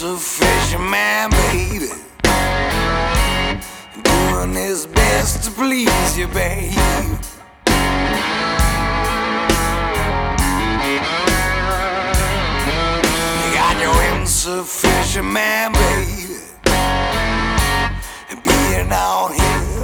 insufficient man, baby, doing his best to please you, babe. You got your insufficient man, baby, being on his